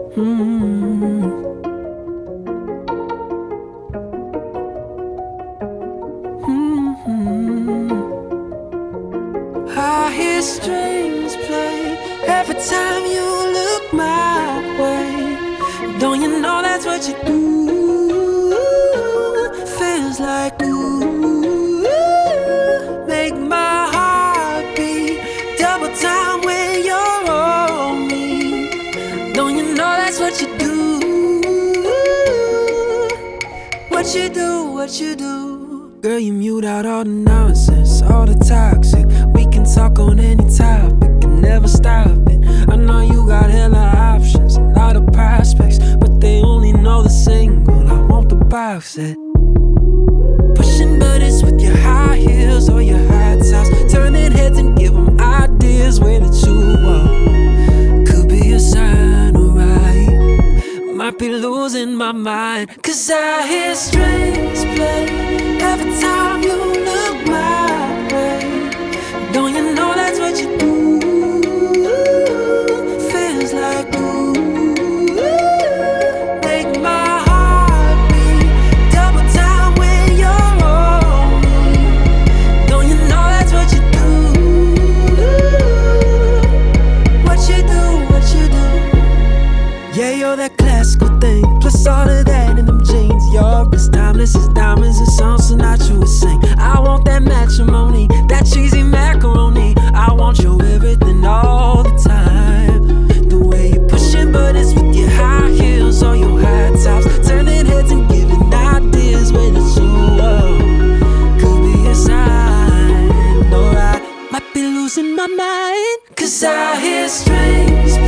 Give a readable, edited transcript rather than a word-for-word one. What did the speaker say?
Mm-hmm. I hear strings play every time you look my way. Don't you know that's what you do? Feels like ooh, make my heart beat double time when you're on me. Don't you know that's what you do? What you do, what you do. Girl, you mute out all the nonsense, all the toxic. We can talk on any topic and never stop it. I know you got hella options, a lot of prospects, but they only know the single. I want the box set. Pushing buttons with your high heels or your high tops, turning heads and give them ideas where to chew up. Could be a sign, alright. Might be losing my mind, 'cause I hear strings play every time you look my way. Don't you know that's what you do? Feels like ooh, make my heart beat double time when you're on me. Don't you know that's what you do? What you do, what you do. Yeah, you're that classical thing, plus all of that in them jeans. You're as timeless as diamonds and songs Sinatra would sing. I want that matrimony, that cheesy macaroni. I want your everything all the time. The way you're pushing buttons with your high heels or your high tops, turning heads and giving ideas where to show up. Could be a sign, or I might be losing my mind, 'cause I hear strings